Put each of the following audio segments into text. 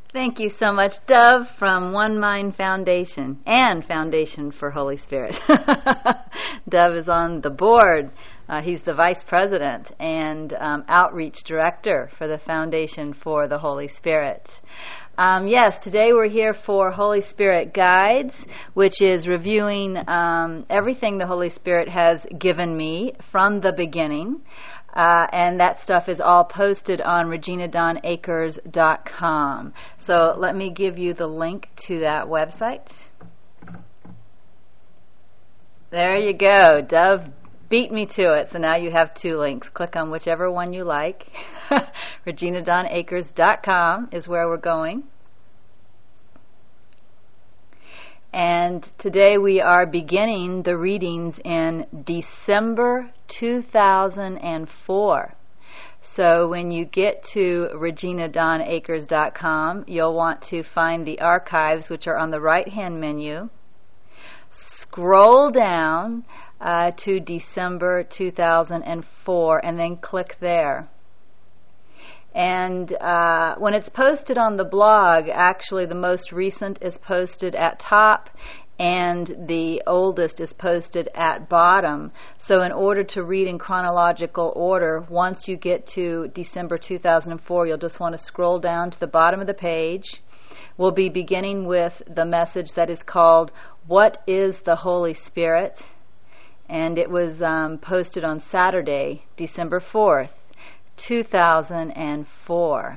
Thank you so much, Dove from One Mind Foundation and Foundation for Holy Spirit. Dove is on the board. He's the vice president and outreach director for the Foundation for the Holy Spirit. Yes, today we're here for Holy Spirit Guides, which is reviewing everything the Holy Spirit has given me from the beginning. And that stuff is all posted on reginadawnakers.com. So let me give you the link to that website. There you go. Dove beat me to it. So now you have two links. Click on whichever one you like. reginadawnakers.com is where we're going. And today we are beginning the readings in December 2004. So when you get to reginadawnakers.com, you'll want to find the archives, which are on the right-hand menu. Scroll down to December 2004 and then click there. And when it's posted on the blog, actually the most recent is posted at top and the oldest is posted at bottom. So in order to read in chronological order, once you get to December 2004, you'll just want to scroll down to the bottom of the page. We'll be beginning with the message that is called, What is the Holy Spirit? And it was posted on Saturday, December 4th. 2004.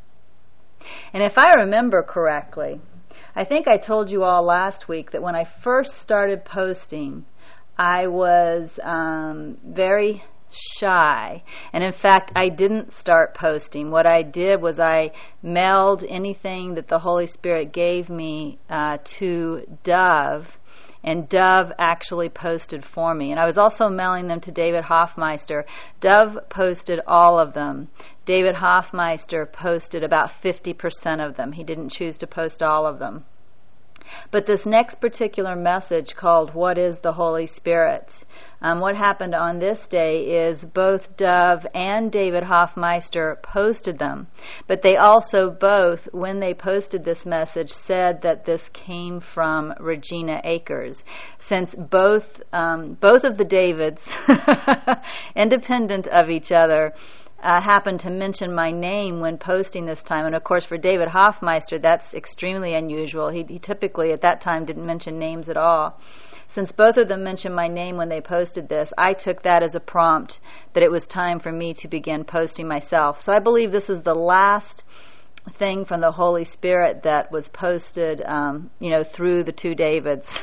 And if I remember correctly, I think I told you all last week that when I first started posting, I was very shy. And in fact, I didn't start posting. What I did was I mailed anything that the Holy Spirit gave me to Dove. And Dove actually posted for me. And I was also mailing them to David Hoffmeister. Dove posted all of them. David Hoffmeister posted about 50% of them. He didn't choose to post all of them. But this next particular message called What is the Holy Spirit? What happened on this day is both Dove and David Hoffmeister posted them. But they also both, when they posted this message, said that this came from Regina Akers. Since both of the Davids, independent of each other, happened to mention my name when posting this time. And of course for David Hoffmeister, that's extremely unusual. He typically at that time didn't mention names at all. Since both of them mentioned my name when they posted this, I took that as a prompt that it was time for me to begin posting myself. So I believe this is the last thing from the Holy Spirit that was posted, through the two Davids.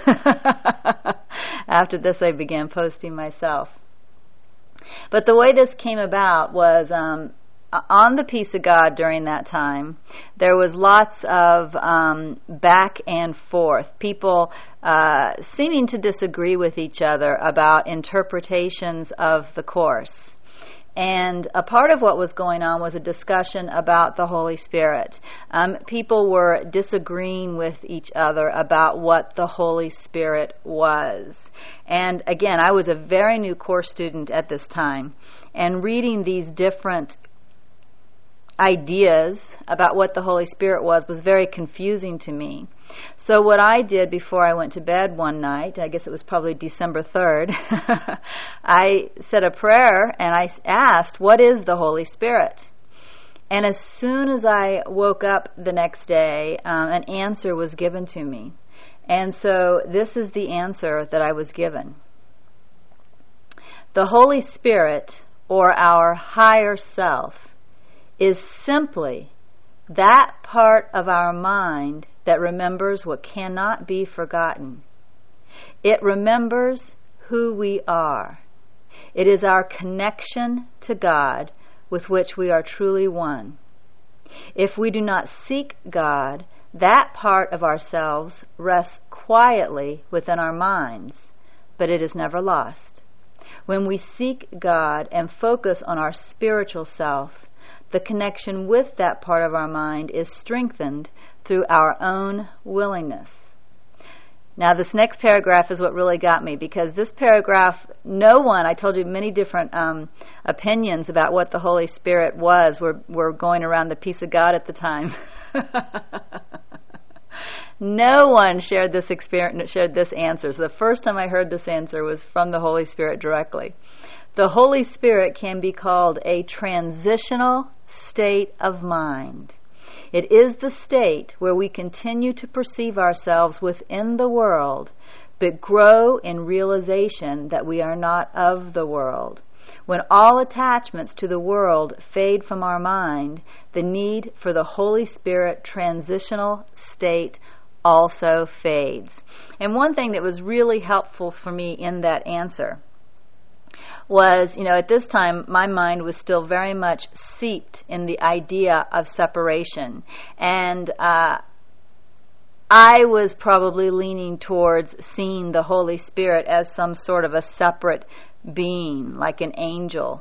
After this, I began posting myself. But the way this came about was on the Peace of God during that time, there was lots of back and forth. People seeming to disagree with each other about interpretations of the Course. And a part of what was going on was a discussion about the Holy Spirit. People were disagreeing with each other about what the Holy Spirit was. And again, I was a very new course student at this time. And reading these different ideas about what the Holy Spirit was very confusing to me. So what I did before I went to bed one night, I guess it was probably December 3rd, I said a prayer and I asked, what is the Holy Spirit? And as soon as I woke up the next day, an answer was given to me. And so this is the answer that I was given. The Holy Spirit, or our higher self, is simply that part of our mind that remembers what cannot be forgotten. It remembers who we are. It is our connection to God with which we are truly one. If we do not seek God, that part of ourselves rests quietly within our minds, but it is never lost. When we seek God and focus on our spiritual self, the connection with that part of our mind is strengthened through our own willingness. Now, this next paragraph is what really got me, because this paragraph, I told you many different opinions about what the Holy Spirit was. We're going around the Peace of God at the time. No one shared this experience, shared this answer. So the first time I heard this answer was from the Holy Spirit directly. The Holy Spirit can be called a transitional state of mind. It is the state where we continue to perceive ourselves within the world, but grow in realization that we are not of the world. When all attachments to the world fade from our mind, the need for the Holy Spirit transitional state also fades. And one thing that was really helpful for me in that answer was, at this time, my mind was still very much seeped in the idea of separation. And I was probably leaning towards seeing the Holy Spirit as some sort of a separate being, like an angel,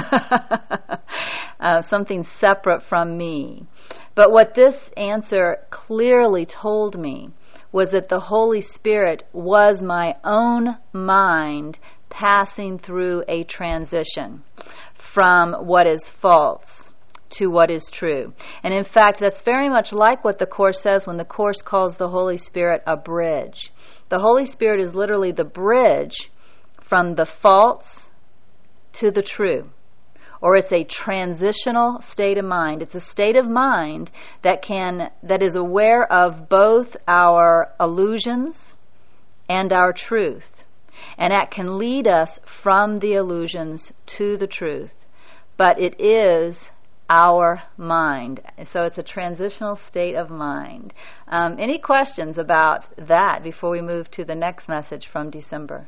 something separate from me. But what this answer clearly told me was that the Holy Spirit was my own mind passing through a transition from what is false to what is true. And in fact, that's very much like what the Course says when the Course calls the Holy Spirit a bridge. The Holy Spirit is literally the bridge from the false to the true. Or it's a transitional state of mind. It's a state of mind that is aware of both our illusions and our truth. And that can lead us from the illusions to the truth. But it is our mind. So it's a transitional state of mind. Any questions about that before we move to the next message from December?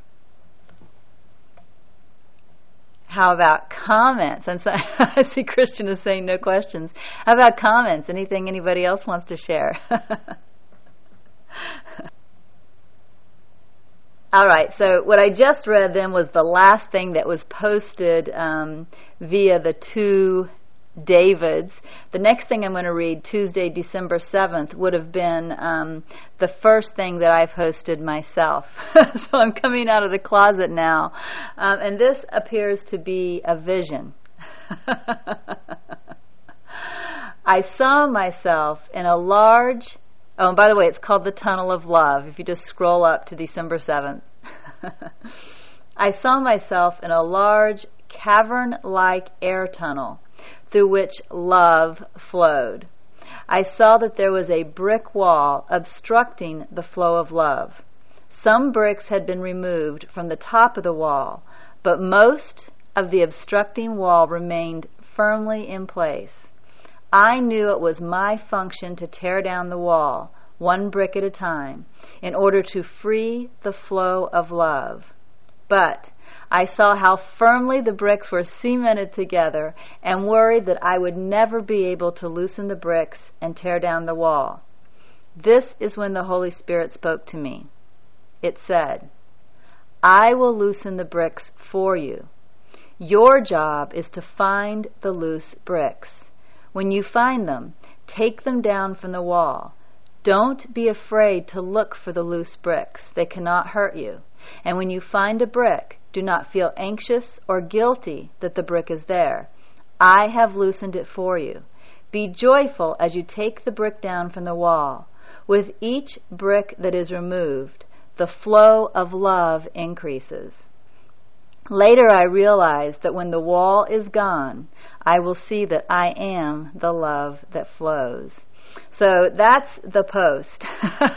How about comments? I see Christian is saying no questions. How about comments? Anything anybody else wants to share? All right, so what I just read then was the last thing that was posted via the two Davids. The next thing I'm going to read, Tuesday, December 7th, would have been the first thing that I posted myself. So I'm coming out of the closet now. And this appears to be a vision. I saw myself in a large... Oh, and by the way, it's called the Tunnel of Love, if you just scroll up to December 7th. I saw myself in a large, cavern-like air tunnel through which love flowed. I saw that there was a brick wall obstructing the flow of love. Some bricks had been removed from the top of the wall, but most of the obstructing wall remained firmly in place. I knew it was my function to tear down the wall, one brick at a time, in order to free the flow of love. But I saw how firmly the bricks were cemented together and worried that I would never be able to loosen the bricks and tear down the wall. This is when the Holy Spirit spoke to me. It said, I will loosen the bricks for you. Your job is to find the loose bricks. When you find them, take them down from the wall. Don't be afraid to look for the loose bricks. They cannot hurt you. And when you find a brick, do not feel anxious or guilty that the brick is there. I have loosened it for you. Be joyful as you take the brick down from the wall. With each brick that is removed, the flow of love increases. Later I realized that when the wall is gone, I will see that I am the love that flows. So that's the post.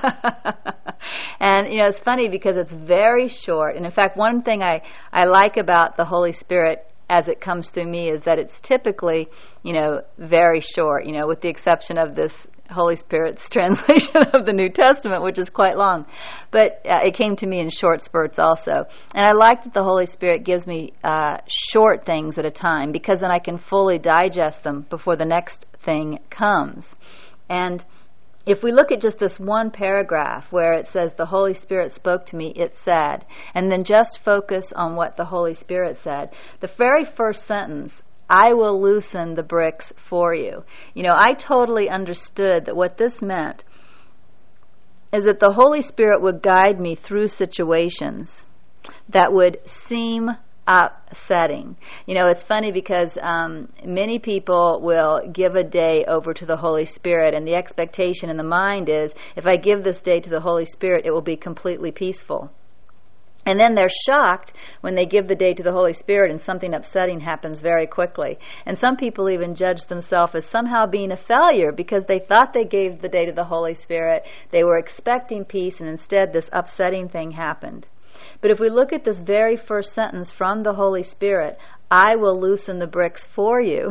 And, it's funny because it's very short. And in fact, one thing I like about the Holy Spirit as it comes through me is that it's typically, very short, with the exception of this Holy Spirit's translation of the New Testament, which is quite long. But it came to me in short spurts also. And I like that the Holy Spirit gives me short things at a time, because then I can fully digest them before the next thing comes. And if we look at just this one paragraph where it says, the Holy Spirit spoke to me, it said, and then just focus on what the Holy Spirit said, the very first sentence, I will loosen the bricks for you. I totally understood that what this meant is that the Holy Spirit would guide me through situations that would seem upsetting. It's funny because many people will give a day over to the Holy Spirit, and the expectation in the mind is, if I give this day to the Holy Spirit, it will be completely peaceful. And then they're shocked when they give the day to the Holy Spirit and something upsetting happens very quickly. And some people even judge themselves as somehow being a failure because they thought they gave the day to the Holy Spirit. They were expecting peace, and instead this upsetting thing happened. But if we look at this very first sentence from the Holy Spirit, I will loosen the bricks for you.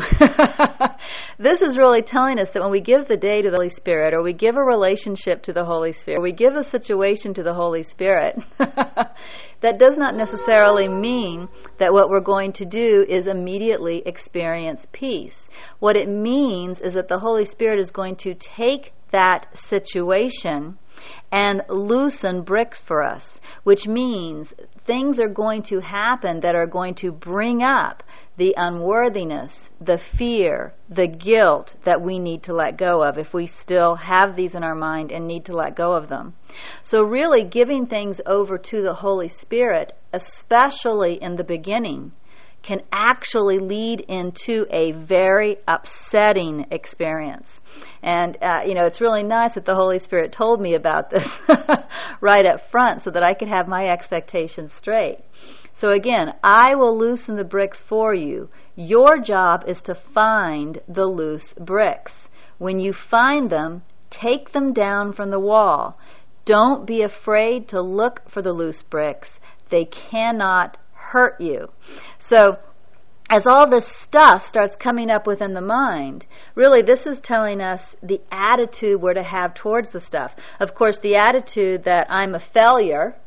This is really telling us that when we give the day to the Holy Spirit, or we give a relationship to the Holy Spirit, or we give a situation to the Holy Spirit, that does not necessarily mean that what we're going to do is immediately experience peace. What it means is that the Holy Spirit is going to take that situation and loosen bricks for us, which means things are going to happen that are going to bring up the unworthiness, the fear, the guilt that we need to let go of if we still have these in our mind and need to let go of them. So really giving things over to the Holy Spirit, especially in the beginning, can actually lead into a very upsetting experience. And, it's really nice that the Holy Spirit told me about this right up front so that I could have my expectations straight. So again, I will loosen the bricks for you. Your job is to find the loose bricks. When you find them, take them down from the wall. Don't be afraid to look for the loose bricks. They cannot hurt you. So as all this stuff starts coming up within the mind, really this is telling us the attitude we're to have towards the stuff. Of course, the attitude that I'm a failure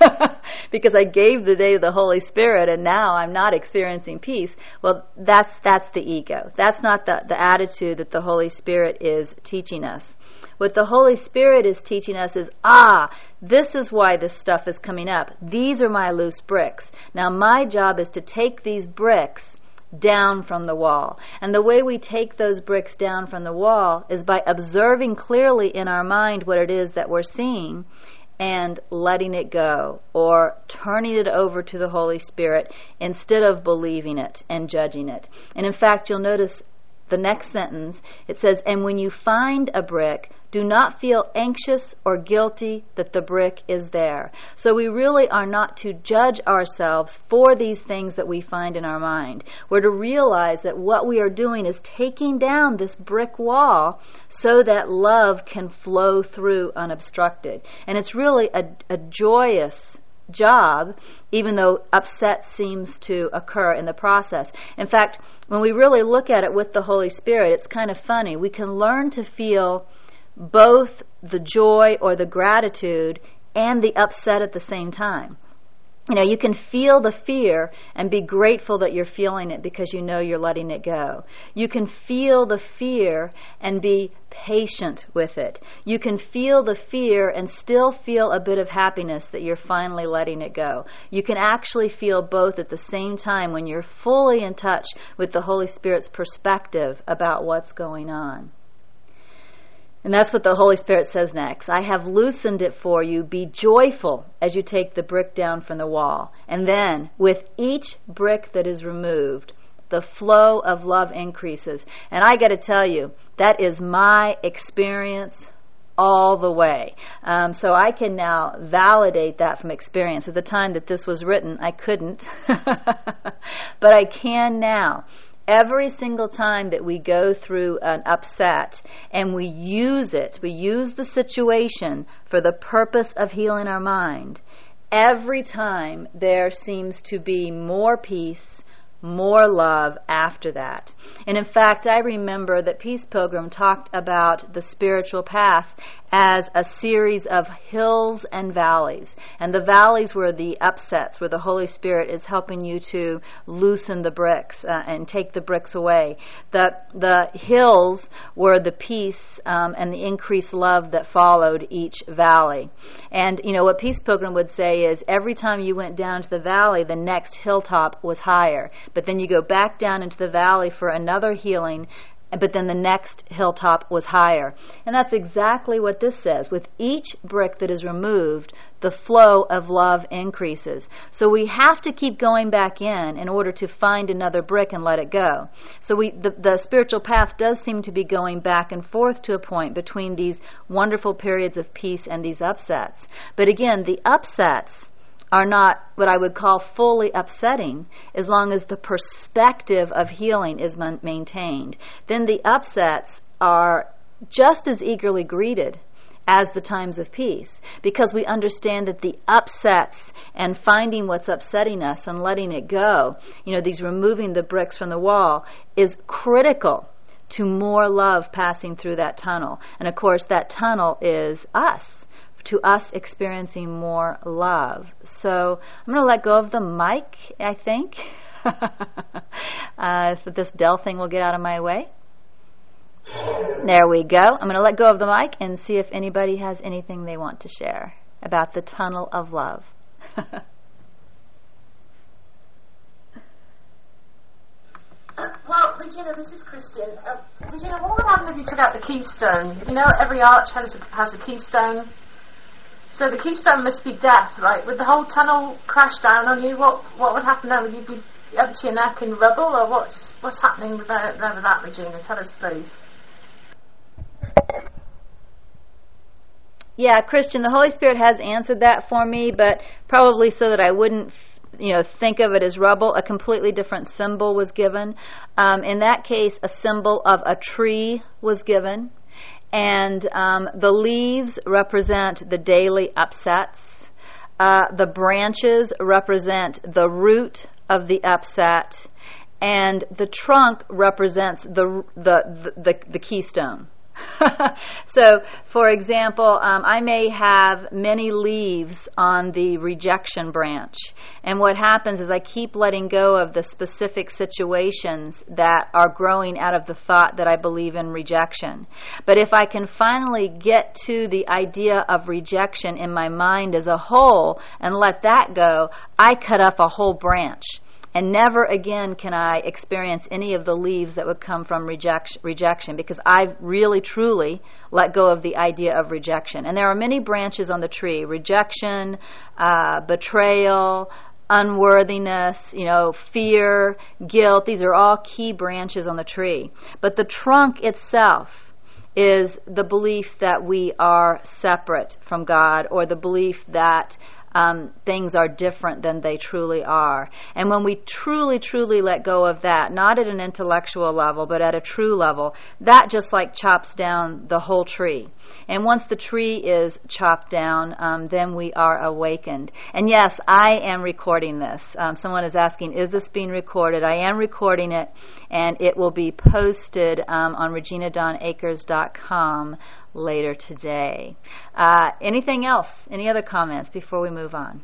because I gave the day to the Holy Spirit and now I'm not experiencing peace, well, that's the ego. That's not the attitude that the Holy Spirit is teaching us. What the Holy Spirit is teaching us is, this is why this stuff is coming up. These are my loose bricks. Now my job is to take these bricks down from the wall. And the way we take those bricks down from the wall is by observing clearly in our mind what it is that we're seeing and letting it go, or turning it over to the Holy Spirit instead of believing it and judging it. And in fact, you'll notice the next sentence, it says, and when you find a brick, do not feel anxious or guilty that the brick is there. So we really are not to judge ourselves for these things that we find in our mind. We're to realize that what we are doing is taking down this brick wall so that love can flow through unobstructed. And it's really a joyous job, even though upset seems to occur in the process. In fact, when we really look at it with the Holy Spirit, it's kind of funny. We can learn to feel both the joy or the gratitude and the upset at the same time. You can feel the fear and be grateful that you're feeling it because you know you're letting it go. You can feel the fear and be patient with it. You can feel the fear and still feel a bit of happiness that you're finally letting it go. You can actually feel both at the same time when you're fully in touch with the Holy Spirit's perspective about what's going on. And that's what the Holy Spirit says next. I have loosened it for you. Be joyful as you take the brick down from the wall. And then, with each brick that is removed, the flow of love increases. And I got to tell you, that is my experience all the way. So I can now validate that from experience. At the time that this was written, I couldn't. But I can now. Every single time that we go through an upset and we use the situation for the purpose of healing our mind, every time there seems to be more peace, more love after that. And in fact, I remember that Peace Pilgrim talked about the spiritual path as a series of hills and valleys. And the valleys were the upsets, where the Holy Spirit is helping you to loosen the bricks and take the bricks away. The hills were the peace and the increased love that followed each valley. And what Peace Pilgrim would say is every time you went down to the valley, the next hilltop was higher. But then you go back down into the valley for another healing but then the next hilltop was higher. And that's exactly what this says. With each brick that is removed, the flow of love increases. So we have to keep going back in order to find another brick and let it go. So the spiritual path does seem to be going back and forth to a point between these wonderful periods of peace and these upsets. But again, the upsets are not what I would call fully upsetting as long as the perspective of healing is maintained. Then the upsets are just as eagerly greeted as the times of peace, because we understand that the upsets and finding what's upsetting us and letting it go, these removing the bricks from the wall, is critical to more love passing through that tunnel. And of course, that tunnel is us. To us experiencing more love. So I'm going to let go of the mic, I think, so this Dell thing will get out of my way. There we go. I'm going to let go of the mic and see if anybody has anything they want to share about the tunnel of love. Well, Regina, this is Christian. Regina, what would happen if you took out the keystone? Every arch has a keystone. So the keystone must be death, right? Would the whole tunnel crash down on you? What would happen there? Would you be up to your neck in rubble, or what's happening with that, Regina? Tell us, please. Yeah, Christian, the Holy Spirit has answered that for me, but probably so that I wouldn't think of it as rubble. A completely different symbol was given. In that case, a symbol of a tree was given. And the leaves represent the daily upsets. The branches represent the root of the upset, and the trunk represents the keystone. So, for example, I may have many leaves on the rejection branch. And what happens is I keep letting go of the specific situations that are growing out of the thought that I believe in rejection. But if I can finally get to the idea of rejection in my mind as a whole and let that go, I cut up a whole branch. And never again can I experience any of the leaves that would come from rejection, because I've really, truly let go of the idea of rejection. And there are many branches on the tree: rejection, betrayal, unworthiness, fear, guilt. These are all key branches on the tree. But the trunk itself is the belief that we are separate from God, or the belief that things are different than they truly are. And when we truly, truly let go of that, not at an intellectual level, but at a true level, that just like chops down the whole tree. And once the tree is chopped down, then we are awakened. And yes, I am recording this. Someone is asking, is this being recorded? I am recording it, and it will be posted on reginadawnakers.com later today. Anything else? Any other comments before we move on?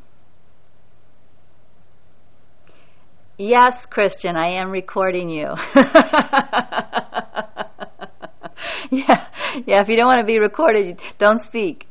Yes, Christian, I am recording you. Yeah, if you don't want to be recorded, don't speak.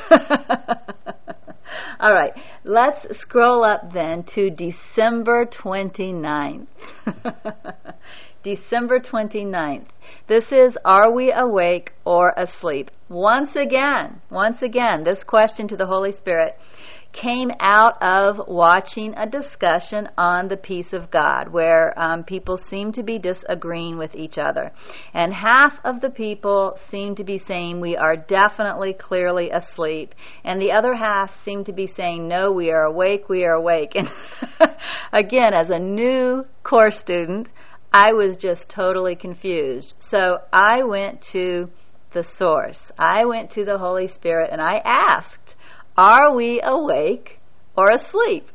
All right, let's scroll up then to December 29th. December 29th. This is, are we awake or asleep? Once again, this question to the Holy Spirit came out of watching a discussion on the peace of God, where people seem to be disagreeing with each other. And half of the people seem to be saying we are definitely, clearly asleep. And the other half seem to be saying, no, we are awake, we are awake. And again, as a new course student, I was just totally confused. So I went to the source. I went to the Holy Spirit and I asked, are we awake or asleep?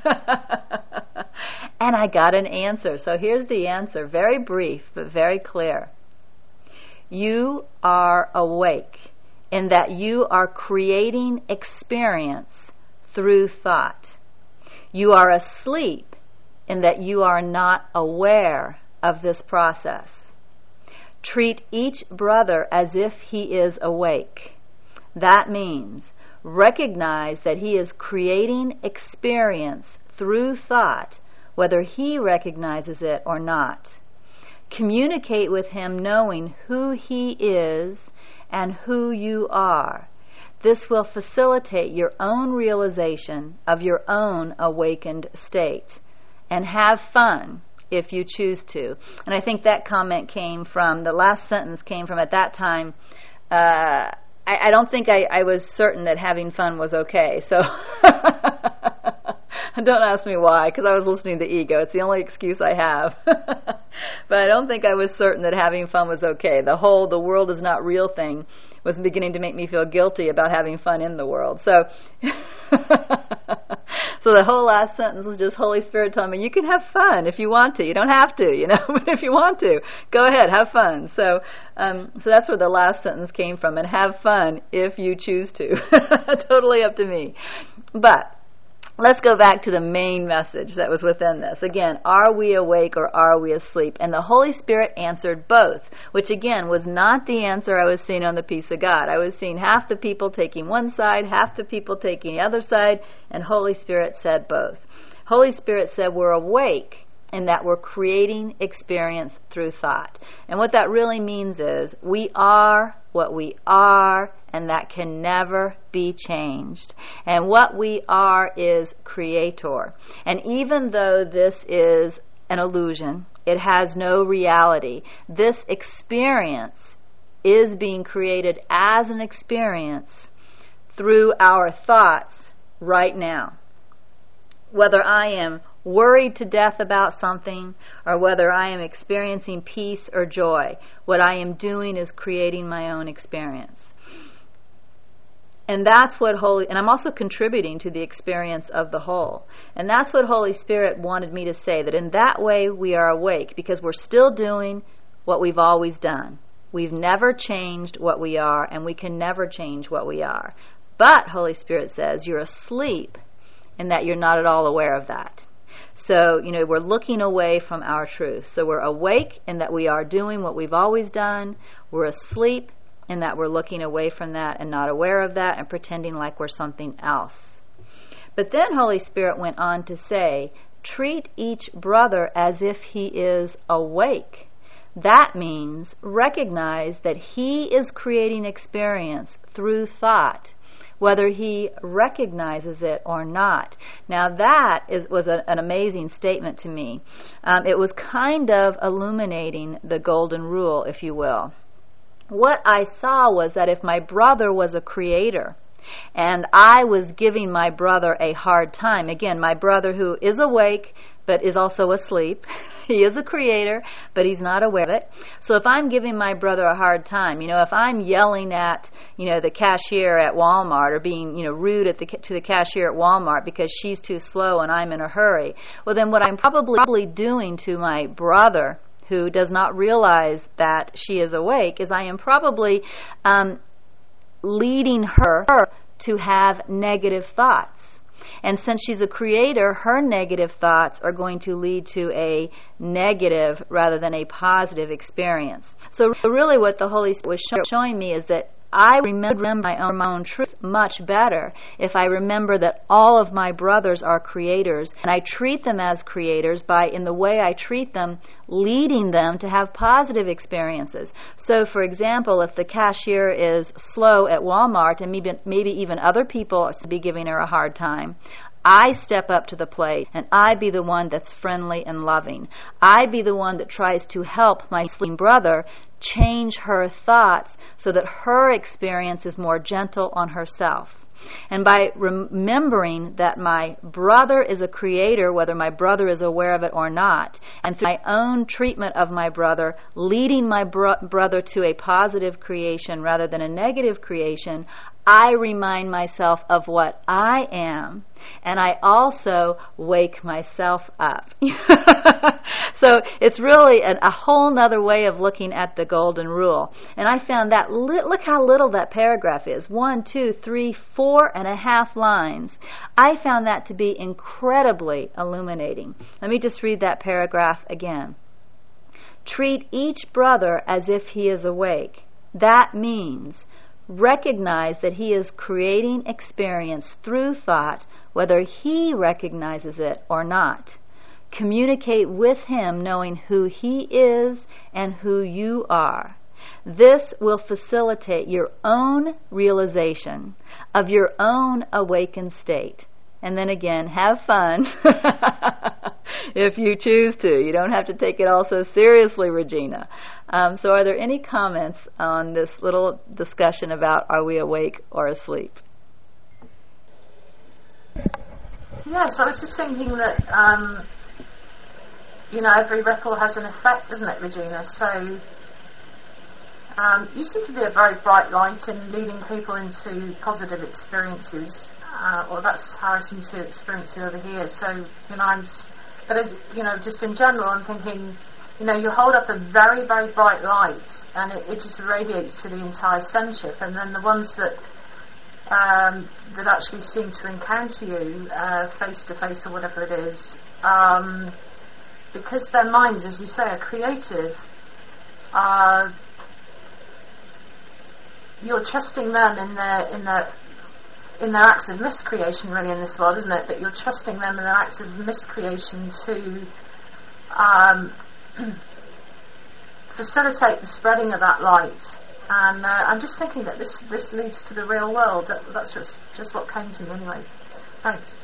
And I got an answer. So here's the answer, very brief but very clear. You are awake in that you are creating experience through thought. You are asleep in that you are not aware of this process. Treat each brother as if he is awake. That means recognize that he is creating experience through thought, whether he recognizes it or not. Communicate with him knowing who he is and who you are. This will facilitate your own realization of your own awakened state. And have fun if you choose to. And I think that comment came from, the last sentence came from, at that time, I don't think I was certain that having fun was okay. So don't ask me why, because I was listening to ego. It's the only excuse I have. But I don't think I was certain that having fun was okay. The world is not real thing was beginning to make me feel guilty about having fun in the world. So so the whole last sentence was just Holy Spirit telling me, you can have fun if you want to. You don't have to, but if you want to, go ahead, have fun. So that's where the last sentence came from, and have fun if you choose to. Totally up to me. But let's go back to the main message that was within this. Again, are we awake or are we asleep? And the Holy Spirit answered both, which again was not the answer I was seeing on the Peace of God. I was seeing half the people taking one side, half the people taking the other side, and Holy Spirit said both. Holy Spirit said we're awake in that we're creating experience through thought. And what that really means is we are what we are, and that can never be changed. And what we are is creator. And even though this is an illusion, it has no reality. This experience is being created as an experience through our thoughts right now. Whether I am worried to death about something, or whether I am experiencing peace or joy, what I am doing is creating my own experience. And that's what and I'm also contributing to the experience of the whole. And that's what Holy Spirit wanted me to say, that in that way we are awake, because we're still doing what we've always done. We've never changed what we are, and we can never change what we are. But Holy Spirit says you're asleep in that you're not at all aware of that. So, we're looking away from our truth. So we're awake in that we are doing what we've always done. We're asleep in that we're looking away from that and not aware of that and pretending like we're something else. But then Holy Spirit went on to say, treat each brother as if he is awake. That means recognize that he is creating experience through thought, whether he recognizes it or not. Now that was an amazing statement to me. It was kind of illuminating the golden rule, if you will. What I saw was that if my brother was a creator, and I was giving my brother a hard time, again, my brother who is awake but is also asleep, he is a creator, but he's not aware of it. So if I'm giving my brother a hard time, if I'm yelling at, the cashier at Walmart, or being, rude to the cashier at Walmart because she's too slow and I'm in a hurry, well then what I'm probably doing to my brother who does not realize that she is awake is I am probably leading her to have negative thoughts. And since she's a creator, her negative thoughts are going to lead to a negative rather than a positive experience. So really what the Holy Spirit was showing me is that I remember my own truth much better if I remember that all of my brothers are creators, and I treat them as creators by, in the way I treat them, leading them to have positive experiences. So, for example, if the cashier is slow at Walmart and maybe even other people be giving her a hard time, I step up to the plate and I be the one that's friendly and loving. I be the one that tries to help my sleeping brother change her thoughts so that her experience is more gentle on herself. And by remembering that my brother is a creator, whether my brother is aware of it or not, and through my own treatment of my brother, leading my brother to a positive creation rather than a negative creation, I remind myself of what I am, and I also wake myself up. So it's really a whole nother way of looking at the golden rule. And I found that, look how little that paragraph is. 1, 2, 3, 4.5 lines. I found that to be incredibly illuminating. Let me just read that paragraph again. Treat each brother as if he is awake. That means recognize that he is creating experience through thought, whether he recognizes it or not. Communicate with him knowing who he is and who you are. This will facilitate your own realization of your own awakened state. And then again, have fun if you choose to. You don't have to take it all so seriously, Regina. So are there any comments on this little discussion about are we awake or asleep? Yes, I was just thinking that, every ripple has an effect, doesn't it, Regina? So you seem to be a very bright light in leading people into positive experiences. Well, that's how I seem to experience it over here. So, just in general, I'm thinking, you hold up a very, very bright light, and it just radiates to the entire centric. And then the ones that actually seem to encounter you face to face or whatever it is, because their minds, as you say, are creative. You're trusting them in their acts of miscreation, really, in this world, isn't it? But you're trusting them in their acts of miscreation to facilitate the spreading of that light. And I'm just thinking that this leads to the real world. That's just what came to me, anyways. Thanks.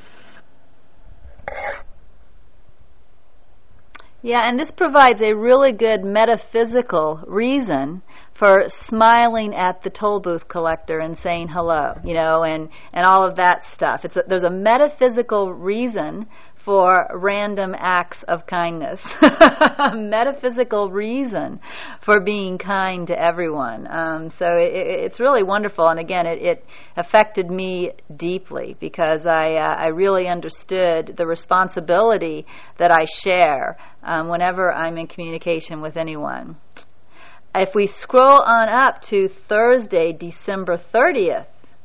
Yeah, and this provides a really good metaphysical reason for smiling at the toll booth collector and saying hello, and all of that stuff. There's a metaphysical reason for random acts of kindness, a metaphysical reason for being kind to everyone. So it's really wonderful, and again, it affected me deeply because I really understood the responsibility that I share whenever I'm in communication with anyone. If we scroll on up to Thursday, December 30th,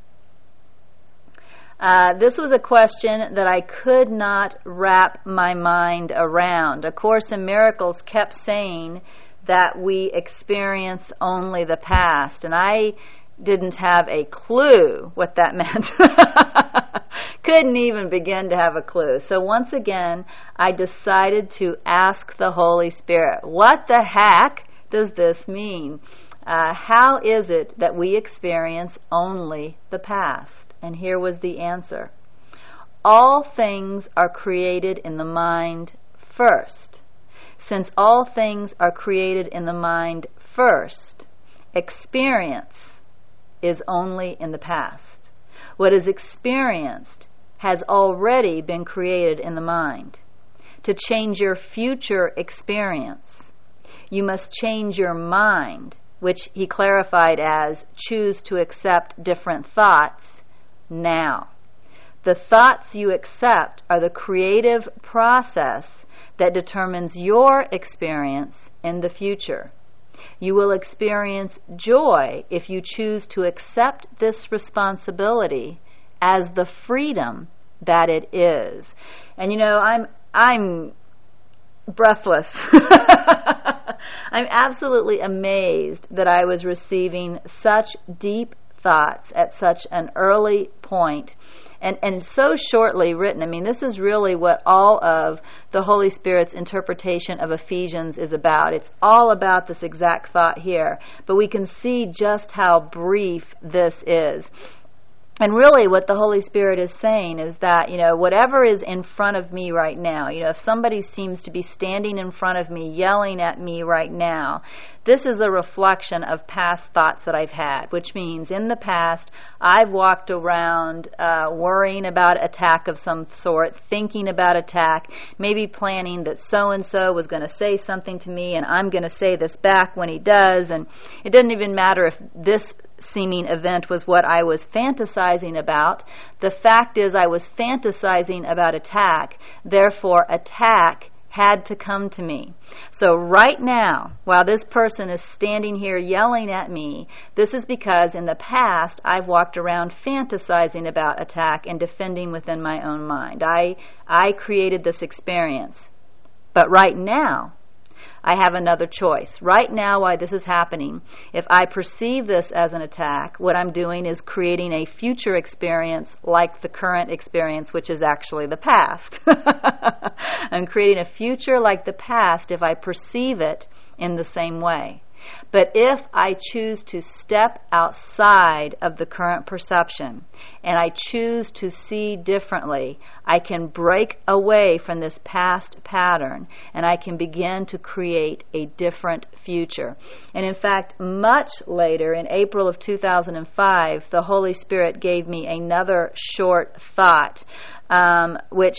this was a question that I could not wrap my mind around. A Course in Miracles kept saying that we experience only the past, and I didn't have a clue what that meant. Couldn't even begin to have a clue. So once again, I decided to ask the Holy Spirit, what the heck does this mean? How is it that we experience only the past? And here was the answer. All things are created in the mind first. Since all things are created in the mind first, experience is only in the past. What is experienced has already been created in the mind. To change your future experience, you must change your mind, which he clarified as choose to accept different thoughts now. The thoughts you accept are the creative process that determines your experience in the future. You will experience joy if you choose to accept this responsibility as the freedom that it is. And I'm breathless. I'm absolutely amazed that I was receiving such deep thoughts at such an early point and so shortly written. I mean, this is really what all of the Holy Spirit's interpretation of Ephesians is about. It's all about this exact thought here, but we can see just how brief this is. And really what the Holy Spirit is saying is that, whatever is in front of me right now, if somebody seems to be standing in front of me, yelling at me right now, this is a reflection of past thoughts that I've had, which means in the past, I've walked around worrying about attack of some sort, thinking about attack, maybe planning that so-and-so was going to say something to me and I'm going to say this back when he does. And it doesn't even matter if this seeming event was what I was fantasizing about. The fact is I was fantasizing about attack, therefore attack had to come to me. So right now, while this person is standing here yelling at me, this is because in the past I've walked around fantasizing about attack and defending within my own mind. I created this experience. But right now, I have another choice. Right now, while this is happening, if I perceive this as an attack, what I'm doing is creating a future experience like the current experience, which is actually the past. I'm creating a future like the past if I perceive it in the same way. But if I choose to step outside of the current perception and I choose to see differently, I can break away from this past pattern and I can begin to create a different future. And in fact, much later, in April of 2005, the Holy Spirit gave me another short thought, which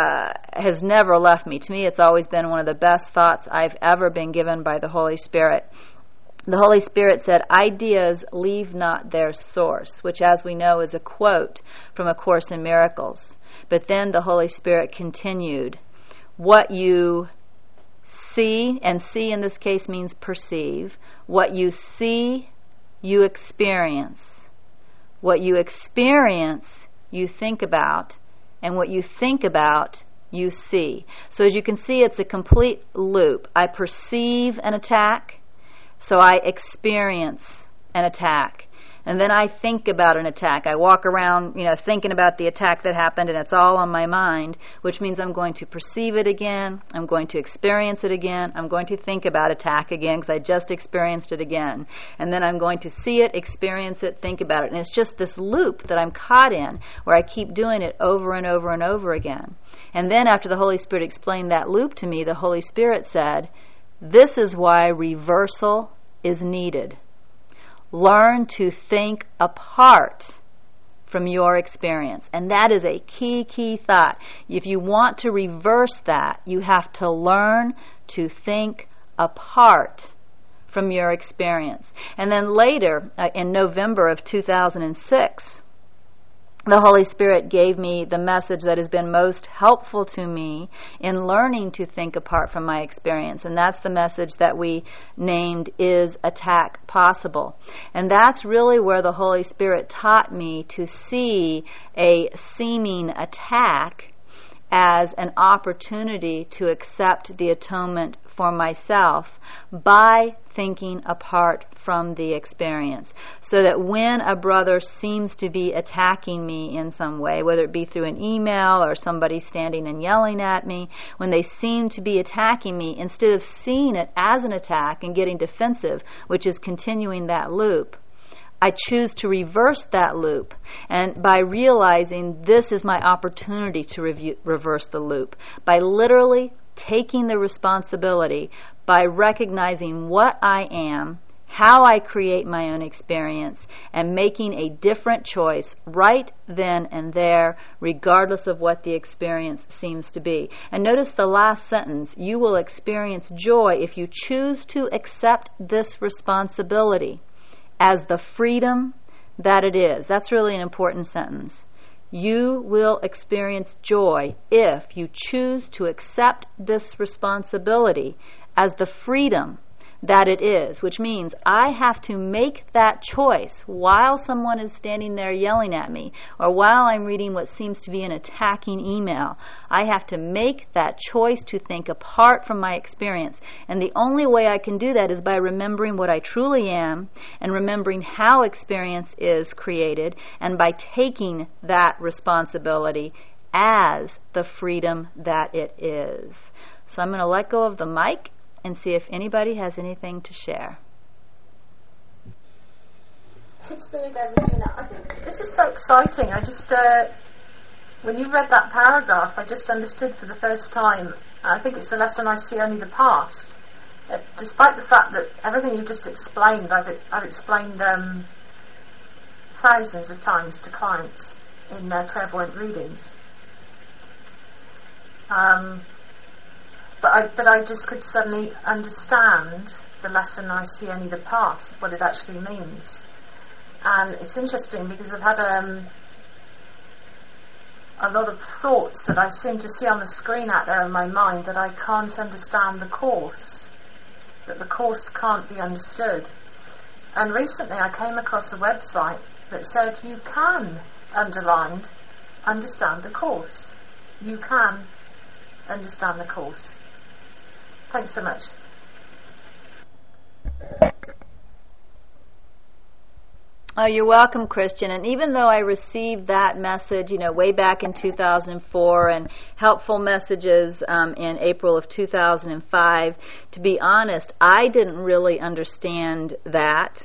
has never left me. To me, it's always been one of the best thoughts I've ever been given by the Holy Spirit. The Holy Spirit said, "Ideas leave not their source," which, as we know, is a quote from A Course in Miracles. But then the Holy Spirit continued, "What you see," and see in this case means perceive, "what you see, you experience. What you experience, you think about. And what you think about, you see." So as you can see, it's a complete loop. I perceive an attack, so I experience an attack. And then I think about an attack. I walk around, thinking about the attack that happened, and it's all on my mind, which means I'm going to perceive it again, I'm going to experience it again, I'm going to think about attack again because I just experienced it again. And then I'm going to see it, experience it, think about it. And it's just this loop that I'm caught in where I keep doing it over and over and over again. And then after the Holy Spirit explained that loop to me, the Holy Spirit said, "This is why reversal is needed. Learn to think apart from your experience." And that is a key thought. If you want to reverse that, you have to learn to think apart from your experience. And then later, in November of 2006, the Holy Spirit gave me the message that has been most helpful to me in learning to think apart from my experience. And that's the message that we named, "Is Attack Possible?" And that's really where the Holy Spirit taught me to see a seeming attack as an opportunity to accept the atonement for myself by thinking apart from the experience. So that when a brother seems to be attacking me in some way, whether it be through an email or somebody standing and yelling at me, when they seem to be attacking me, instead of seeing it as an attack and getting defensive, which is continuing that loop, I choose to reverse that loop, and by realizing this is my opportunity to reverse the loop, by literally taking the responsibility, by recognizing what I am, how I create my own experience, and making a different choice right then and there, regardless of what the experience seems to be. And notice the last sentence, "You will experience joy if you choose to accept this responsibility as the freedom that it is." That's really an important sentence. You will experience joy if you choose to accept this responsibility as the freedom that it is, which means I have to make that choice while someone is standing there yelling at me or while I'm reading what seems to be an attacking email. I have to make that choice to think apart from my experience. And the only way I can do that is by remembering what I truly am and remembering how experience is created and by taking that responsibility as the freedom that it is. So I'm going to let go of the mic and see if anybody has anything to share. It's me again, Regina. I think this is so exciting. I just, when you read that paragraph, I just understood for the first time. I think it's the lesson I see only the past. Despite the fact that everything you've just explained, I've explained thousands of times to clients in their clairvoyant readings. But I just could suddenly understand the lesson I see only the past, what it actually means. And it's interesting because I've had a lot of thoughts that I seem to see on the screen out there in my mind that I can't understand the Course, that the Course can't be understood. And recently I came across a website that said you can, underlined, understand the Course. You can understand the Course. Thanks so much. Oh, you're welcome, Christian. And even though I received that message, way back in 2004 and helpful messages in April of 2005, to be honest, I didn't really understand that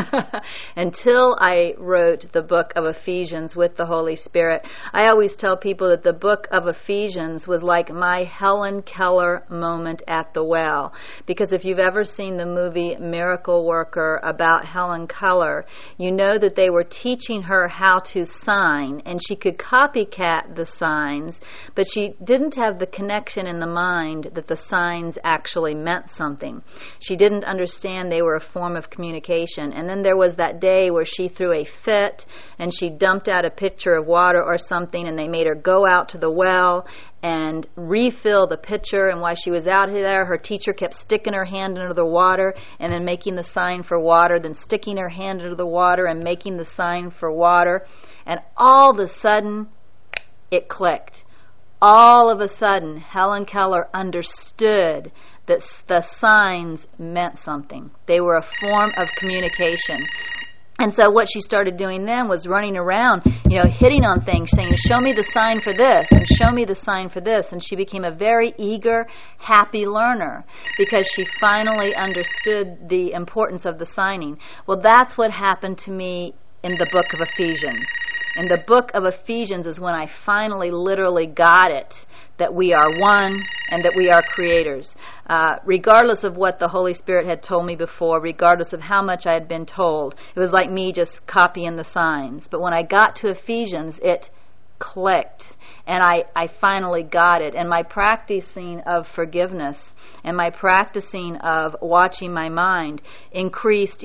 until I wrote the book of Ephesians with the Holy Spirit. I always tell people that the book of Ephesians was like my Helen Keller moment at the well. Because if you've ever seen the movie Miracle Worker about Helen Keller, you know that they were teaching her how to sign, and she could copycat the signs, but she didn't have the connection in the mind that the signs actually meant something. She didn't understand they were a form of communication. And then there was that day where she threw a fit and she dumped out a pitcher of water or something, and they made her go out to the well and refill the pitcher. And while she was out there, her teacher kept sticking her hand under the water and then making the sign for water, then sticking her hand under the water and making the sign for water. And all of a sudden, it clicked. All of a sudden, Helen Keller understood that the signs meant something. They were a form of communication. And so what she started doing then was running around, hitting on things, saying, show me the sign for this, and show me the sign for this. And she became a very eager, happy learner because she finally understood the importance of the signing. Well, that's what happened to me in the book of Ephesians. In the book of Ephesians is when I finally literally got it, that we are one and that we are creators. Regardless of what the Holy Spirit had told me before, regardless of how much I had been told, it was like me just copying the signs. But when I got to Ephesians, it clicked, and I finally got it. And my practicing of forgiveness and my practicing of watching my mind increased,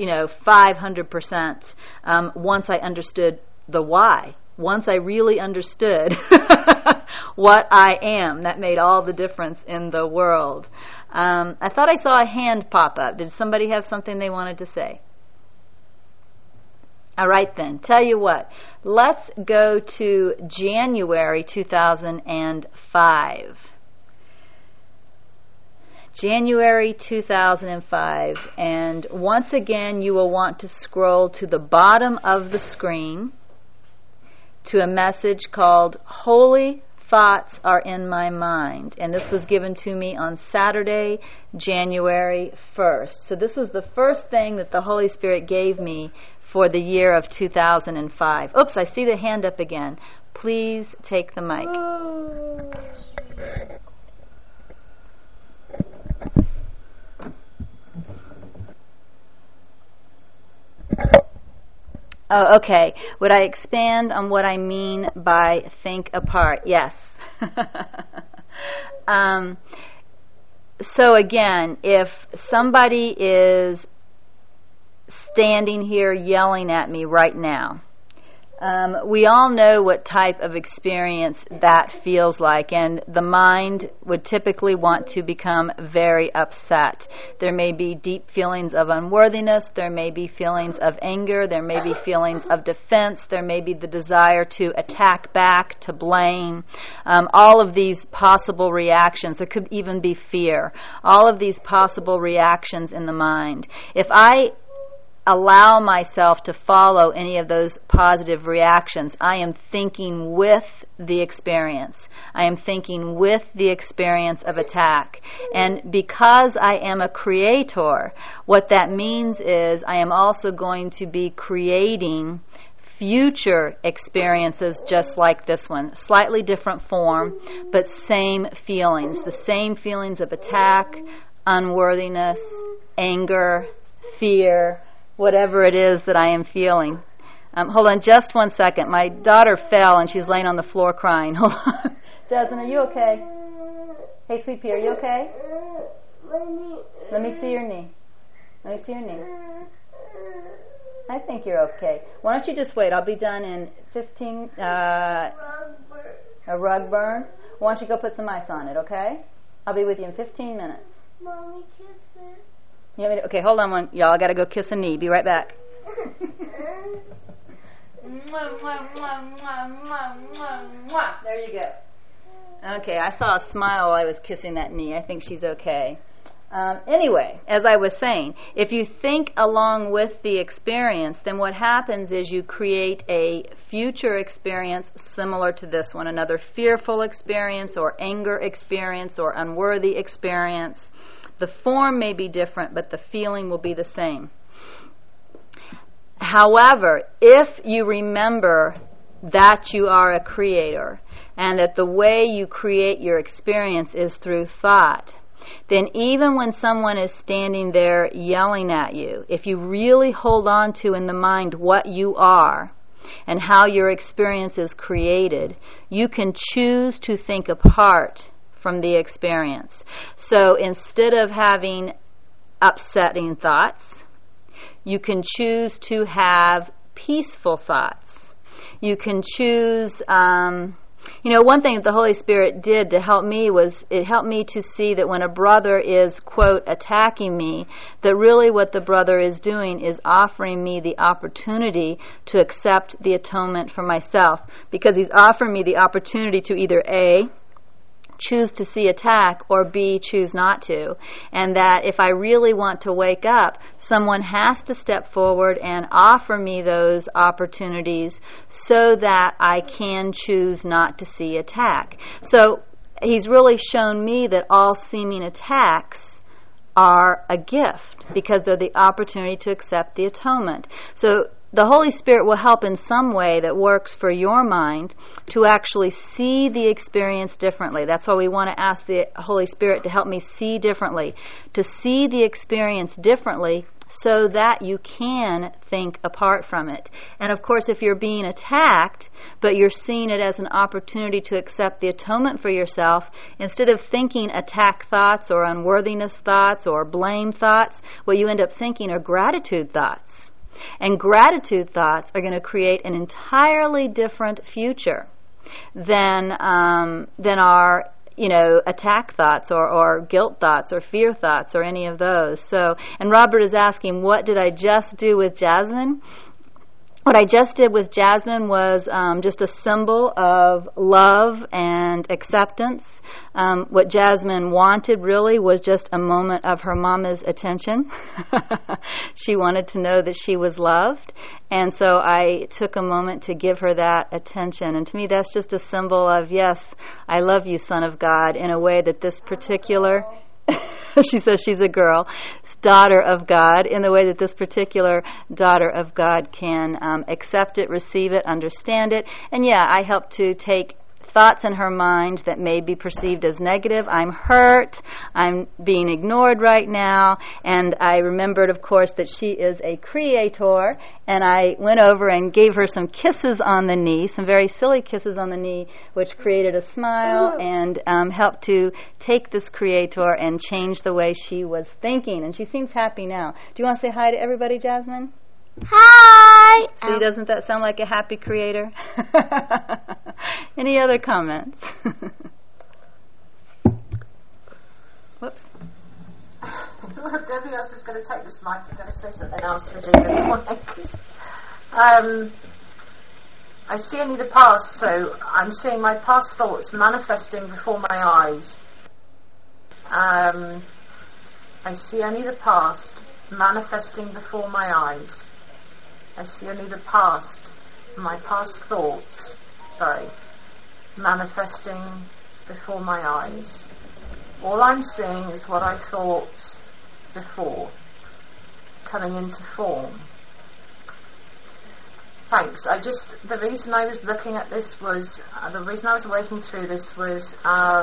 500% once I understood the why. Once I really understood what I am, that made all the difference in the world. I thought I saw a hand pop up. Did somebody have something they wanted to say? All right then, tell you what, let's go to January 2005. January 2005, and once again you will want to scroll to the bottom of the screen to a message called Holy Thoughts Are in My Mind. And this was given to me on Saturday, January 1st. So this was the first thing that the Holy Spirit gave me for the year of 2005. Oops, I see the hand up again. Please take the mic. Oh, okay. Would I expand on what I mean by think apart? Yes. So again, if somebody is standing here yelling at me right now, we all know what type of experience that feels like, and the mind would typically want to become very upset. There may be deep feelings of unworthiness, there may be feelings of anger, there may be feelings of defense, there may be the desire to attack back, to blame, all of these possible reactions. There could even be fear. All of these possible reactions in the mind. If I allow myself to follow any of those positive reactions, I am thinking with the experience. I am thinking with the experience of attack. And because I am a creator, what that means is I am also going to be creating future experiences just like this one. Slightly different form, but same feelings. The same feelings of attack, unworthiness, anger, fear, whatever it is that I am feeling. Hold on just 1 second. My daughter fell and she's laying on the floor crying. Hold on. Jasmine, are you okay? Hey, sweet pea, are you okay? Let me see your knee. Let me see your knee. I think you're okay. Why don't you just wait? I'll be done in 15... a rug burn? Why don't you go put some ice on it, okay? I'll be with you in 15 minutes. Mommy, kiss it. You want me to, okay, hold on y'all. I gotta go kiss a knee. Be right back. There you go. Okay, I saw a smile while I was kissing that knee. I think she's okay. Anyway, as I was saying, if you think along with the experience, then what happens is you create a future experience similar to this one, another fearful experience or anger experience or unworthy experience. The form may be different, but the feeling will be the same. However, if you remember that you are a creator and that the way you create your experience is through thought, then even when someone is standing there yelling at you, if you really hold on to in the mind what you are and how your experience is created, you can choose to think apart from the experience. So instead of having upsetting thoughts, you can choose to have peaceful thoughts. You can choose... one thing that the Holy Spirit did to help me was it helped me to see that when a brother is, quote, attacking me, that really what the brother is doing is offering me the opportunity to accept the atonement for myself, because he's offering me the opportunity to either A, choose to see attack, or B, choose not to. And that if I really want to wake up, someone has to step forward and offer me those opportunities so that I can choose not to see attack. So he's really shown me that all seeming attacks are a gift because they're the opportunity to accept the atonement. So the Holy Spirit will help in some way that works for your mind to actually see the experience differently. That's why we want to ask the Holy Spirit to help me see differently, to see the experience differently so that you can think apart from it. And of course, if you're being attacked, but you're seeing it as an opportunity to accept the atonement for yourself, instead of thinking attack thoughts or unworthiness thoughts or blame thoughts, what you end up thinking are gratitude thoughts. And gratitude thoughts are going to create an entirely different future than our attack thoughts or guilt thoughts or fear thoughts or any of those. So, and Robert is asking, what did I just do with Jasmine? What I just did with Jasmine was just a symbol of love and acceptance. What Jasmine wanted really was just a moment of her mama's attention. She wanted to know that she was loved. And so I took a moment to give her that attention. And to me, that's just a symbol of, yes, I love you, Son of God, in a way that this particular... she says she's a girl, daughter of God, in the way that this particular daughter of God can accept it, receive it, understand it. And yeah, I help to take thoughts in her mind that may be perceived as negative. I'm hurt. I'm being ignored right now. And I remembered, of course, that she is a creator. And I went over and gave her some kisses on the knee, some very silly kisses on the knee, which created a smile and helped to take this creator and change the way she was thinking. And she seems happy now. Do you want to say hi to everybody, Jasmine? Hi! See, doesn't that sound like a happy creator? Any other comments? Whoops. Debbie else is going to take this mic. I'm going to say something else, Virginia. I see only the past, so I'm seeing my past thoughts manifesting before my eyes. I see only the past manifesting before my eyes. I see only the past, my past thoughts, manifesting before my eyes. All I'm seeing is what I thought before, coming into form. Thanks. The reason I was looking at this was, the reason I was working through this was,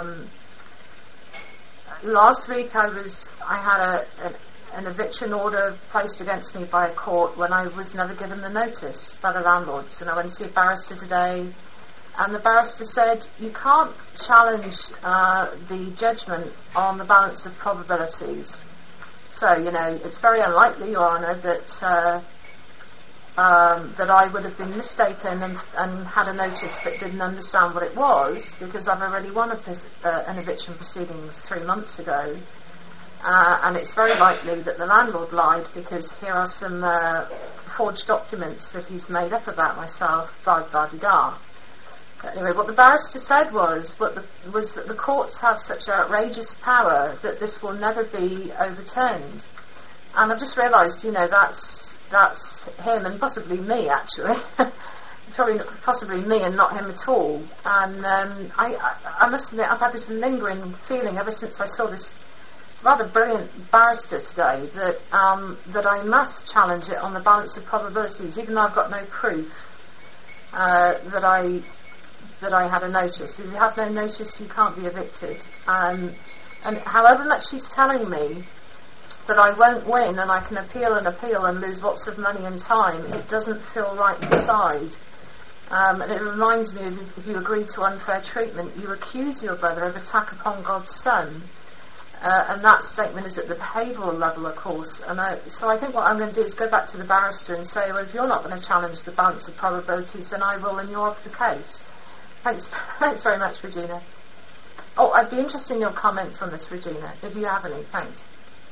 last week I had an eviction order placed against me by a court when I was never given the notice by the landlords, and I went to see a barrister today, and the barrister said you can't challenge the judgment on the balance of probabilities. So it's very unlikely, Your Honour, that I would have been mistaken and had a notice but didn't understand what it was, because I've already won an eviction proceedings 3 months ago. And it's very likely that the landlord lied, because here are some forged documents that he's made up about myself, blah-blah-de-da. Anyway, what the barrister said was that the courts have such outrageous power that this will never be overturned. And I've just realised, that's him and possibly me, actually. Possibly me and not him at all. And I must admit, I've had this lingering feeling ever since I saw this rather brilliant barrister today that I must challenge it on the balance of probabilities, even though I've got no proof that I had a notice. If you have no notice, you can't be evicted. And however much she's telling me that I won't win and I can appeal and lose lots of money and time, it doesn't feel right inside. And it reminds me of, if you agree to unfair treatment, you accuse your brother of attack upon God's son. And that statement is at the behavioural level, of course. And so I think what I'm going to do is go back to the barrister and say, well, if you're not going to challenge the balance of probabilities, then I will, and you're off the case. Thanks very much, Regina. Oh, I'd be interested in your comments on this, Regina, if you have any. Thanks.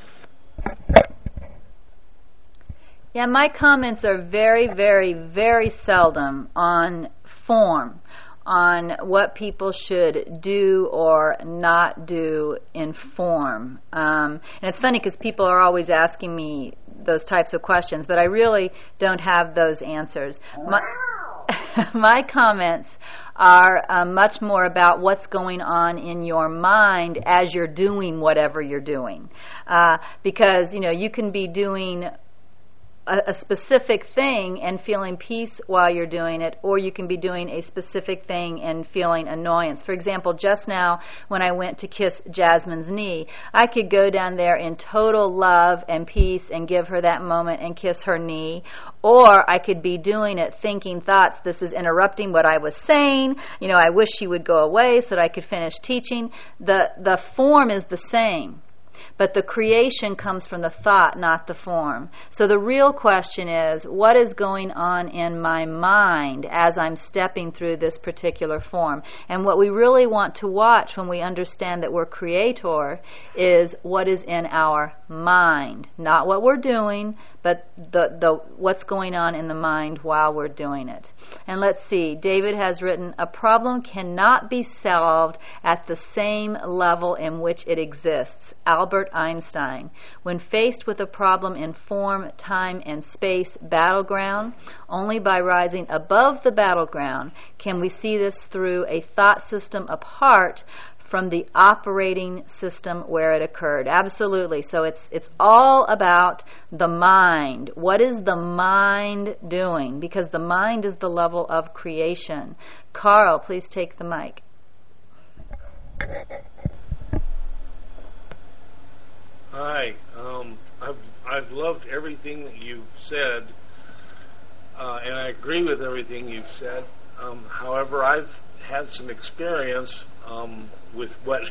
Yeah, my comments are very, very, very seldom on form, on what people should do or not do in form. And it's funny because people are always asking me those types of questions, but I really don't have those answers. My comments are much more about what's going on in your mind as you're doing whatever you're doing. Because, you can be doing a specific thing and feeling peace while you're doing it, or you can be doing a specific thing and feeling annoyance. For example, just now when I went to kiss Jasmine's knee, I could go down there in total love and peace and give her that moment and kiss her knee, or I could be doing it thinking thoughts, this is interrupting what I was saying, I wish she would go away so that I could finish teaching. The form is the same. But the creation comes from the thought, not the form. So the real question is, what is going on in my mind as I'm stepping through this particular form? And what we really want to watch when we understand that we're creator is what is in our mind. Not what we're doing, but the what's going on in the mind while we're doing it. And let's see, David has written, a problem cannot be solved at the same level in which it exists. Albert Einstein. When faced with a problem in form, time, and space battleground, only by rising above the battleground can we see this through a thought system apart from the operating system where it occurred. Absolutely. So it's all about the mind. What is the mind doing? Because the mind is the level of creation. Carl, please take the mic. Hi. I've loved everything that you've said, and I agree with everything you've said. However, I've had some experience with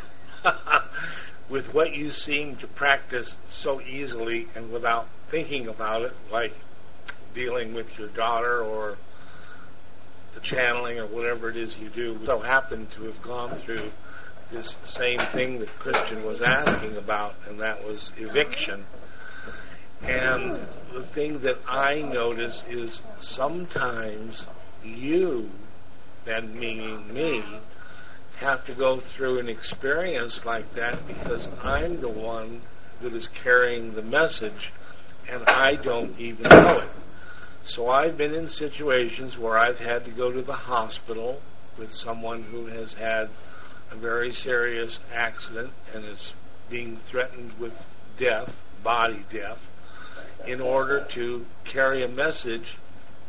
what you seem to practice so easily and without thinking about it, like dealing with your daughter or the channeling or whatever it is you do. So happen to have gone through this same thing that Christian was asking about, and that was eviction. And the thing that I notice is sometimes you, and meaning me, have to go through an experience like that because I'm the one that is carrying the message and I don't even know it. So I've been in situations where I've had to go to the hospital with someone who has had a very serious accident and is being threatened with death, body death, in order to carry a message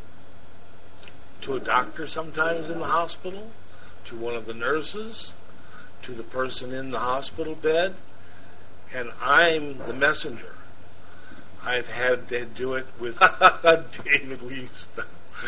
to a doctor sometimes in the hospital, to one of the nurses, to the person in the hospital bed, and I'm the messenger. I've had to do it with David Weavstow.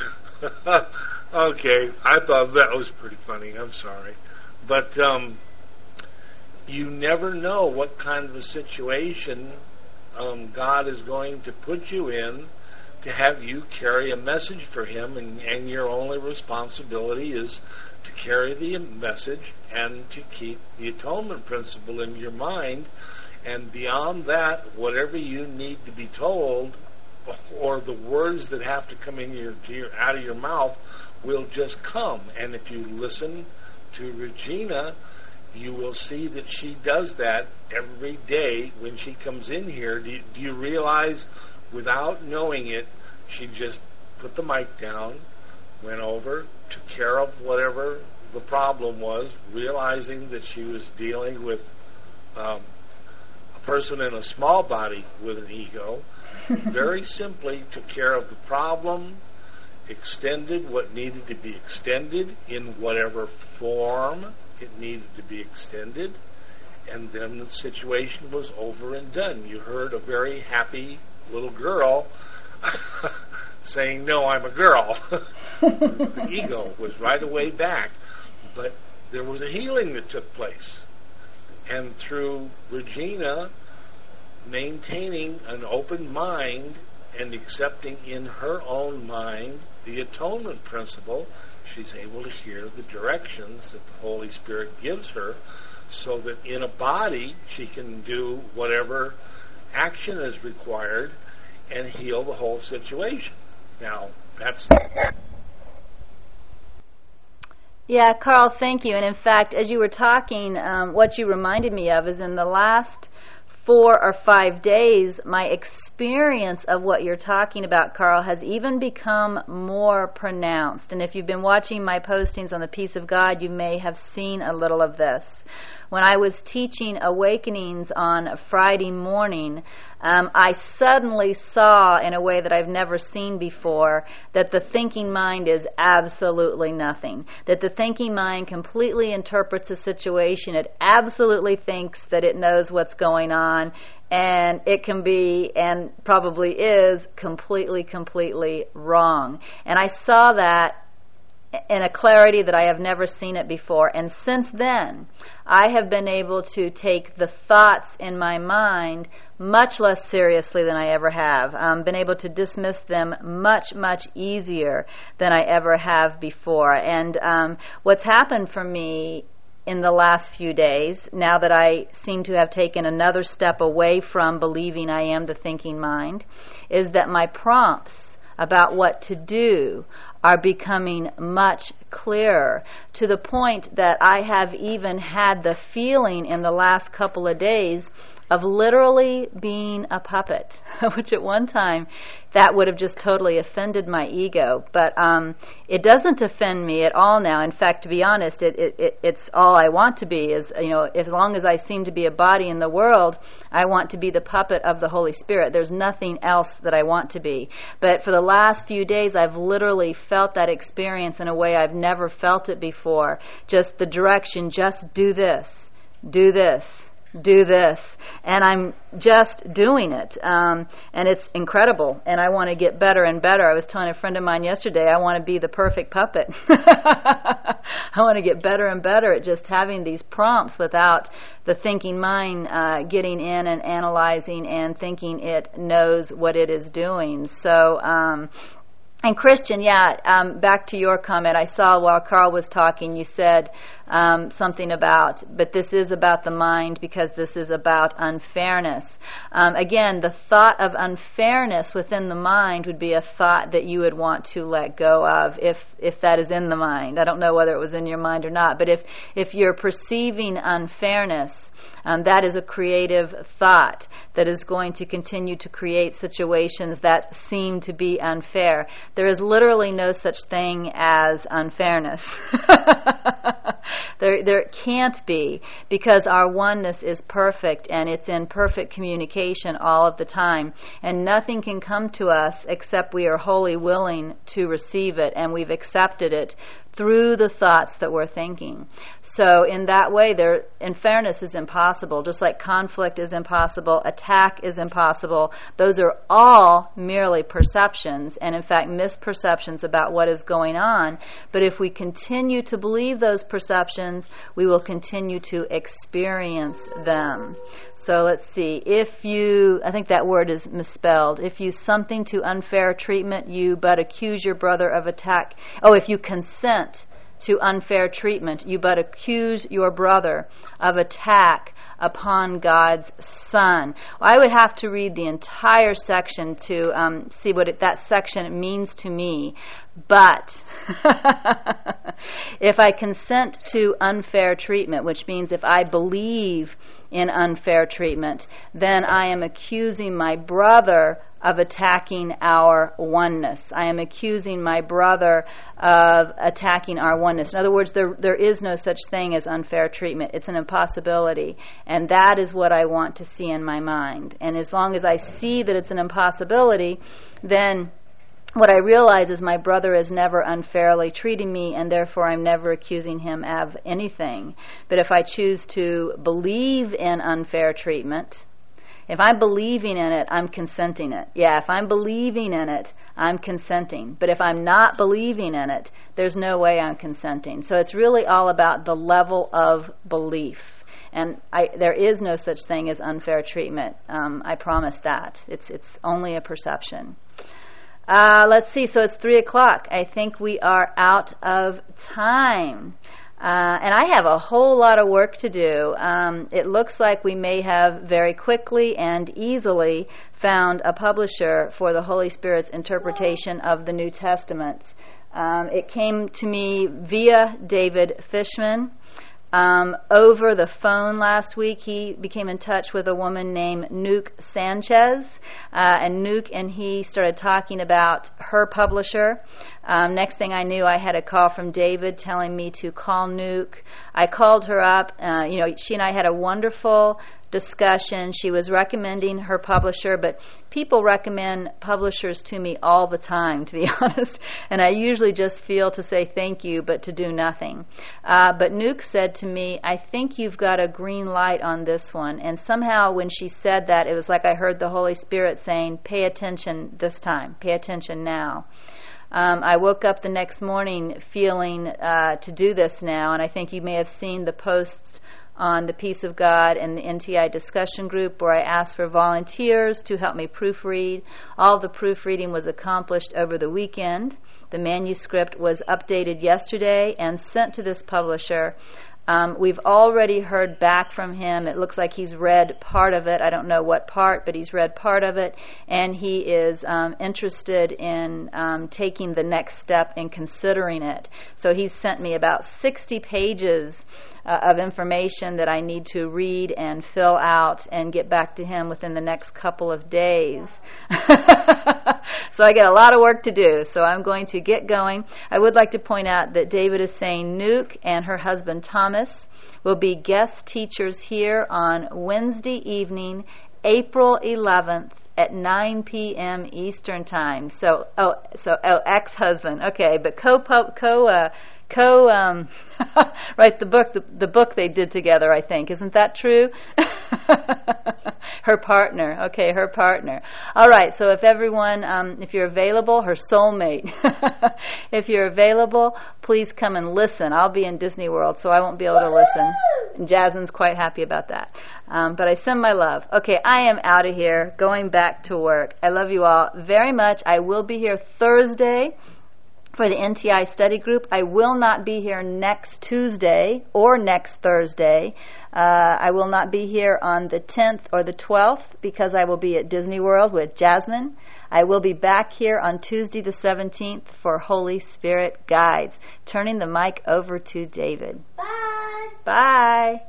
Okay, I thought that was pretty funny. I'm sorry. But you never know what kind of a situation God is going to put you in to have you carry a message for Him, and your only responsibility is to carry the message and to keep the atonement principle in your mind. And beyond that, whatever you need to be told or therefore the words that have to come in out of your mouth will just come. And if you listen to Regina, you will see that she does that every day when she comes in here. Do you realize, without knowing it, she just put the mic down, went over, took care of whatever the problem was, realizing that she was dealing with a person in a small body with an ego, very simply took care of the problem, extended what needed to be extended in whatever form it needed to be extended, and then the situation was over and done. You heard a very happy little girl saying, "No, I'm a girl." The ego was right away back, but there was a healing that took place. And through Regina maintaining an open mind and accepting in her own mind the atonement principle, she's able to hear the directions that the Holy Spirit gives her, so that in a body she can do whatever action is required and heal the whole situation. Now, that's... Yeah, Carl, thank you. And in fact, as you were talking, what you reminded me of is in the last 4 or 5 days, my experience of what you're talking about, Carl, has even become more pronounced. And if you've been watching my postings on the Peace of God, you may have seen a little of this. When I was teaching Awakenings on a Friday morning, I suddenly saw, in a way that I've never seen before, that the thinking mind is absolutely nothing. That the thinking mind completely interprets a situation. It absolutely thinks that it knows what's going on, and it can be, and probably is, completely wrong. And I saw that in a clarity that I have never seen it before. And since then, I have been able to take the thoughts in my mind much less seriously than I ever have. Been able to dismiss them much easier than I ever have before. And what's happened for me in the last few days, now that I seem to have taken another step away from believing I am the thinking mind, is that my prompts about what to do are becoming much clearer, to the point that I have even had the feeling in the last couple of days of literally being a puppet, which at one time that would have just totally offended my ego. But it doesn't offend me at all now. In fact, to be honest, it's all I want to be. Is, you know, as long as I seem to be a body in the world, I want to be the puppet of the Holy Spirit. There's nothing else that I want to be. But for the last few days, I've literally felt that experience in a way I've never felt it before. Just the direction, just do this, do this, do this, and I'm just doing it, and it's incredible, and I want to get better and better. I was telling a friend of mine yesterday, I want to be the perfect puppet. I want to get better and better at just having these prompts without the thinking mind getting in and analyzing and thinking it knows what it is doing. So and Christian, back to your comment, I saw while Carl was talking, you said something about, but this is about the mind because this is about unfairness. Again, the thought of unfairness within the mind would be a thought that you would want to let go of if that is in the mind. I don't know whether it was in your mind or not, but if you're perceiving unfairness, that is a creative thought that is going to continue to create situations that seem to be unfair. There is literally no such thing as unfairness. There can't be, because our oneness is perfect and it's in perfect communication all of the time. And nothing can come to us except we are wholly willing to receive it, and we've accepted it through the thoughts that we're thinking. So in that way, unfairness is impossible. Just like conflict is impossible, attack is impossible. Those are all merely perceptions, and in fact misperceptions about what is going on. But if we continue to believe those perceptions, we will continue to experience them. So let's see, I think that word is misspelled. If you something to unfair treatment, you but accuse your brother of attack. If you consent to unfair treatment, you but accuse your brother of attack upon God's Son. Well, I would have to read the entire section to see what that section means to me. But if I consent to unfair treatment, which means if I believe in unfair treatment, then I am accusing my brother of attacking our oneness. I am accusing my brother of attacking our oneness. In other words, there is no such thing as unfair treatment. It's an impossibility. And that is what I want to see in my mind. And as long as I see that it's an impossibility, then what I realize is my brother is never unfairly treating me, and therefore I'm never accusing him of anything. But if I choose to believe in unfair treatment, if I'm believing in it, I'm consenting it. Yeah, if I'm believing in it, I'm consenting. But if I'm not believing in it, there's no way I'm consenting. So it's really all about the level of belief. And there is no such thing as unfair treatment. I promise that. It's only a perception. Let's see. So it's 3:00. I think we are out of time. And I have a whole lot of work to do. It looks like we may have very quickly and easily found a publisher for the Holy Spirit's interpretation of the New Testament. It came to me via David Fishman. Over the phone last week, he became in touch with a woman named Nuke Sanchez, and Nuke and he started talking about her publisher. Next thing I knew, I had a call from David telling me to call Nuke. I called her up. She and I had a wonderful discussion. She was recommending her publisher, but people recommend publishers to me all the time, to be honest, and I usually just feel to say thank you, but to do nothing. But Nuke said to me, I think you've got a green light on this one, and somehow when she said that, it was like I heard the Holy Spirit saying, pay attention this time, pay attention now. I woke up the next morning feeling to do this now, and I think you may have seen the posts on the Peace of God and the NTI discussion group where I asked for volunteers to help me proofread. All the proofreading was accomplished over the weekend. The manuscript was updated yesterday and sent to this publisher. We've already heard back from him. It looks like he's read part of it. I don't know what part, but he's read part of it, and he is interested in taking the next step in considering it. So he's sent me about 60 pages of information that I need to read and fill out and get back to him within the next couple of days. So I got a lot of work to do, so I'm going to get going. I would like to point out that David is saying Nuke and her husband Thomas will be guest teachers here on Wednesday evening, April 11th at 9 p.m. Eastern Time. So ex-husband, okay, but write the book they did together, I think. Isn't that true? Her partner. Okay, her partner. All right, so if everyone, if you're available, her soulmate, if you're available, please come and listen. I'll be in Disney World, so I won't be able to listen. And Jasmine's quite happy about that. But I send my love. Okay, I am out of here, going back to work. I love you all very much. I will be here Thursday for the NTI study group. I will not be here next Tuesday or next Thursday. I will not be here on the 10th or the 12th because I will be at Disney World with Jasmine. I will be back here on Tuesday the 17th for Holy Spirit Guides. Turning the mic over to David. Bye. Bye.